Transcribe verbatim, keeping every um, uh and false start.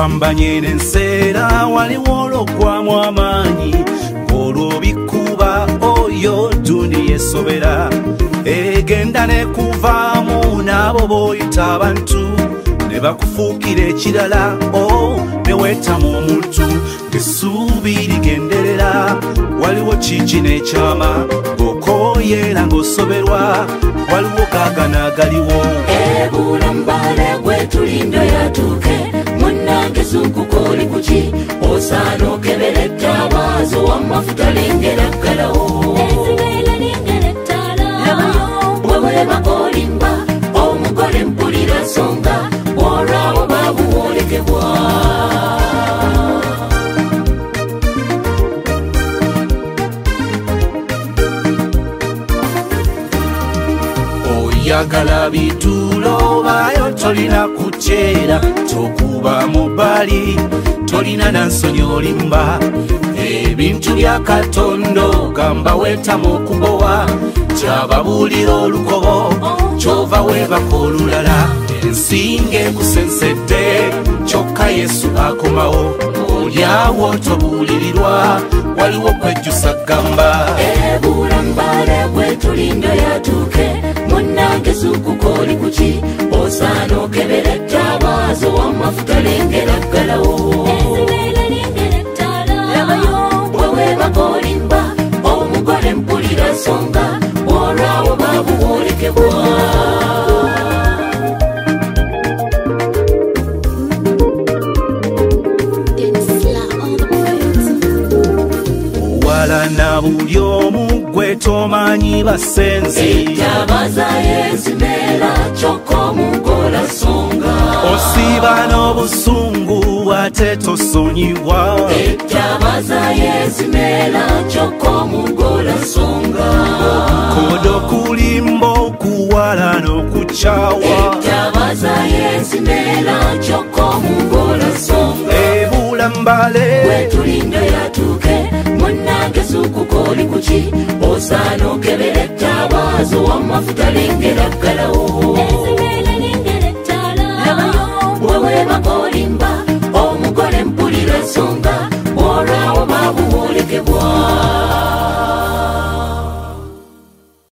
wambanye n'enseera waliwo olw'oggwamu amaanyi olw'obikuba oyo duni yesobera egenda ne kuvaamu n'abo b'oyita abantu ne bakufuukira ekirala o ne weetamu omuntu ng'essuubi ligenderera waliwo kiki n'ekyama ng'okooyeera ng'osoberwa waliwo gaagana agaliwo ebula mbale gwe tulindo yatuuke munnange zuukuka oli kuki osaana okebera ettaabazo wamafuta lengera ggalawo bwe bweba olimba omugole mpulira nsonga olwawo babuwolekebwa oyagala bituulo bayo tolina kukyera tokuba mu bbali tolina nansonyi olimba ebintu bya katondo gamba weetamu okubowa kyababuulira olukobo kyova weebaka olulala ensinga ekusensedde kyokka yesu akomawo olyawo tobuulirirwa waliwo kwejjusa gamba ebula mbale gwe tulindo yatuuke munnange zuukuka oli kuki osaana okebera ettaabazo wamafuta lengera ggalawo bwe weebaka olimba omugole mpulira nsonga olwawo babuwolekebwa owalana buli omu gwe tomanyi basenzi etabaza yezimera kyokka omugola nsonga osiba n'obusungu ate tosonyibwa etabaza yezimera kyokka omugola nsonga kodo kulimba okuwala n'okukyawa etabaza yezimera kyokka omugola nsonga ebula mbale wetulindo yatuuke munnange zuukuka oli kuki osaana okebera ettaabazo wamafuta lengera ggalawo